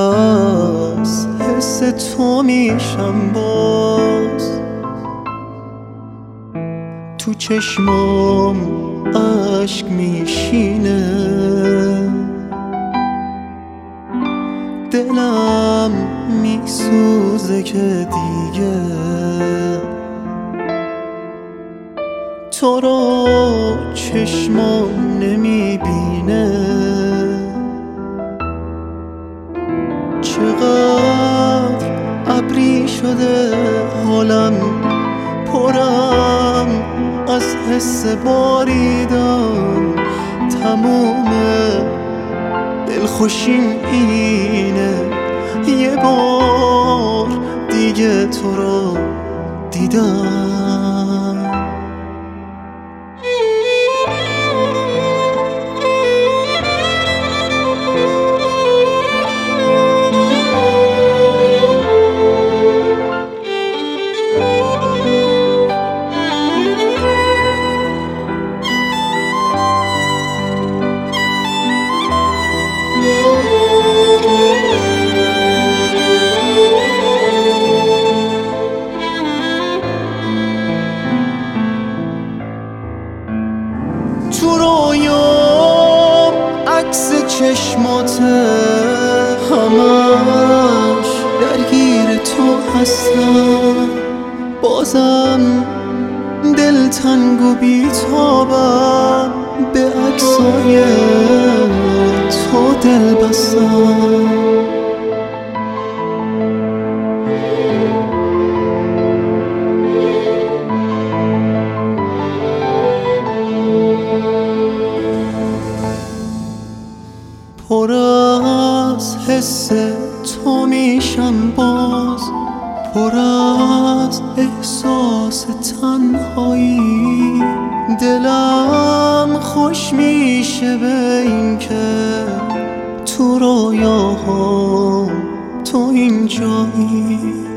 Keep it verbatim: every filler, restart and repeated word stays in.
از حس تو میشم باز، تو چشمام اشک میشینه، دلم میسوزه که دیگه تو رو چشمام نمیبینه. چقدر ابری شده حالم، پرم از حس باریدن، تموم دلخوشیم اینه یه بار دیگه تو رو دیدم. تو رویام عکس چشماته، همش درگیر تو هستم، بازم دلتنگ و بیتابم، به عکسای تو دل بستم. پر از حس تو میشم باز، پر از احساس تنهایی، دلم خوش میشه به این که تو رویاهام تو اینجایی.